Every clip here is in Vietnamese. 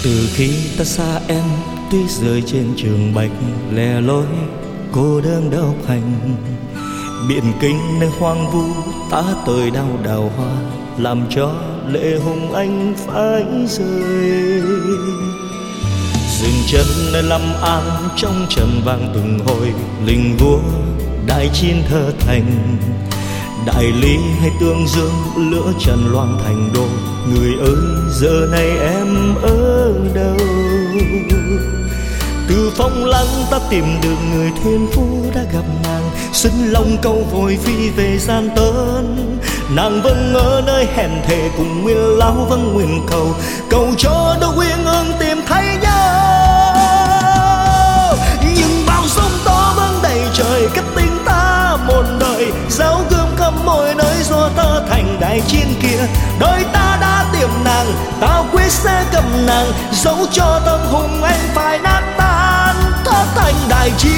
Từ khi ta xa em, tuyết rơi trên trường bạch lẻ loi cô đơn độc hành. Biển kinh nơi hoang vu ta tới đau đào hoa, làm cho lệ hùng anh phải rơi. Dừng chân nơi Lâm An trong trầm vang từng hồi, linh vua đại chiến thơ thành. Đại lý hay Tương Dương lửa trần loan thành đô, người ơi giờ này em ở đâu? Từ phong lăng ta tìm được người thuyền phu đã gặp nàng, xin lòng câu vội phi về gian tân. Nàng vẫn ở nơi hẹn thề cùng nguyên lão vẫn nguyện cầu, cầu cho đôi uyên ương tìm thấy nhau. Nhưng bao sóng to vẫn đầy trời cách tình ta một đời, dấu gươm khắp mọi nơi do ta thành đại chiến kia. Đời ta đã tìm nàng, ta quyết sẽ cầm nàng, dẫu cho tâm hùng anh phải nát tan, thoát thành đại chiến.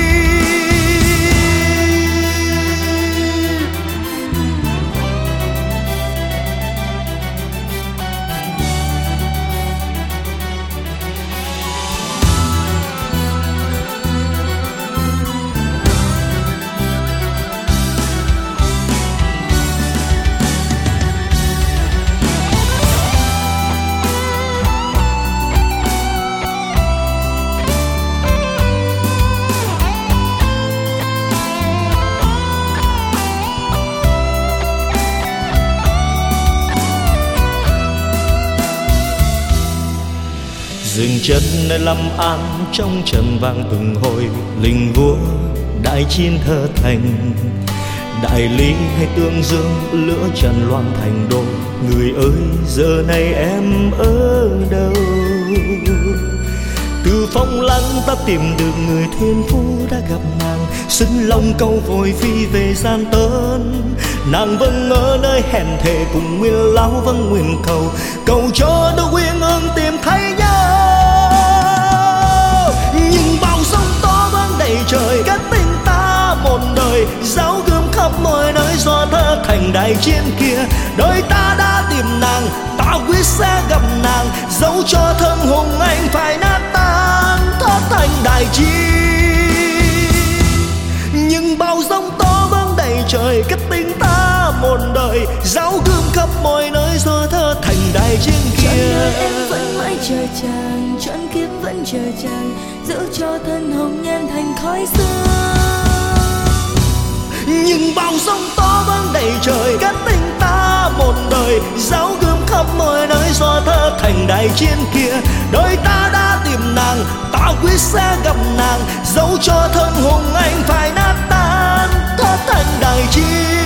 Dừng chân nơi Lâm An trong trầm vang từng hồi, linh vua đại chiến thơ thành. Đại lý hay Tương Dương lửa trần loan thành đô, người ơi giờ này em ở đâu? Từ phong lăng ta tìm được người thuyền phu đã gặp nàng, xin lòng câu vội phi về gian tân. Nàng vẫn ở nơi hẹn thề cùng nguyên lão vẫn nguyện cầu, cầu cho đôi uyên ương tìm thấy nhau. Nhưng bao sóng to vẫn đầy trời cách tình ta một đời, dấu gươm khắp mọi nơi do thơ thành đại chiến kia. Đời ta đã tìm nàng, ta quyết sẽ gặp nàng, dẫu cho thân hùng anh phải nát tan, thoát thành đại chiến. Nhưng bao sóng to vẫn đầy trời cách tình ta một đời, dấu gươm khắp mọi nơi do thơ thành đại chiến kia. Em vẫn mãi chờ chàng, trọn kiếp vẫn chờ chàng, giữ cho thân hồng nhan thành khói sương. Nhưng bao sóng to vẫn đầy trời cách tình ta một đời, dấu gươm khắp mọi nơi do thơ thành đại chiến kia. Đời ta đã tìm nàng, ta quyết sẽ gặp nàng, dẫu cho thân hùng anh phải nát tan, thoát thành đại chiến.